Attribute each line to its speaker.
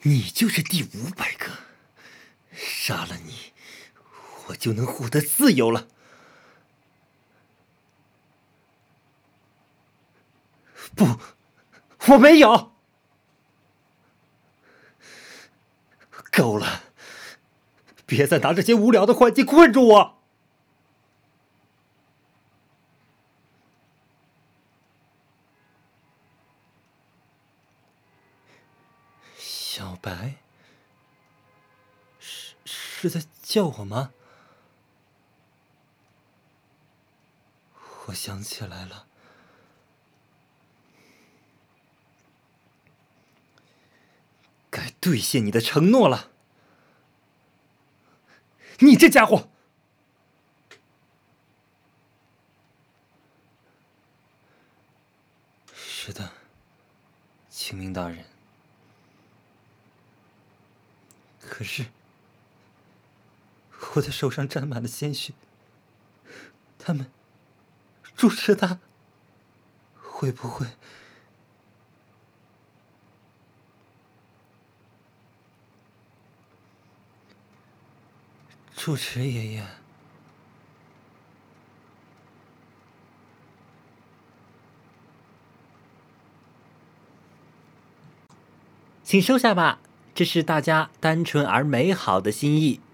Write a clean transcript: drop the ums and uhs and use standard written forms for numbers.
Speaker 1: 你就是第500个，杀了你，我就能获得自由了。不，我没有。够了，别再拿这些无聊的幻境困住我。小白，是在叫我吗？我想起来了，该兑现你的承诺了。你这家伙！是的，清明大人。可是，我的手上沾满了鲜血，他们主持他会不会？主持爷爷，
Speaker 2: 请收下吧，这是大家单纯而美好的心意。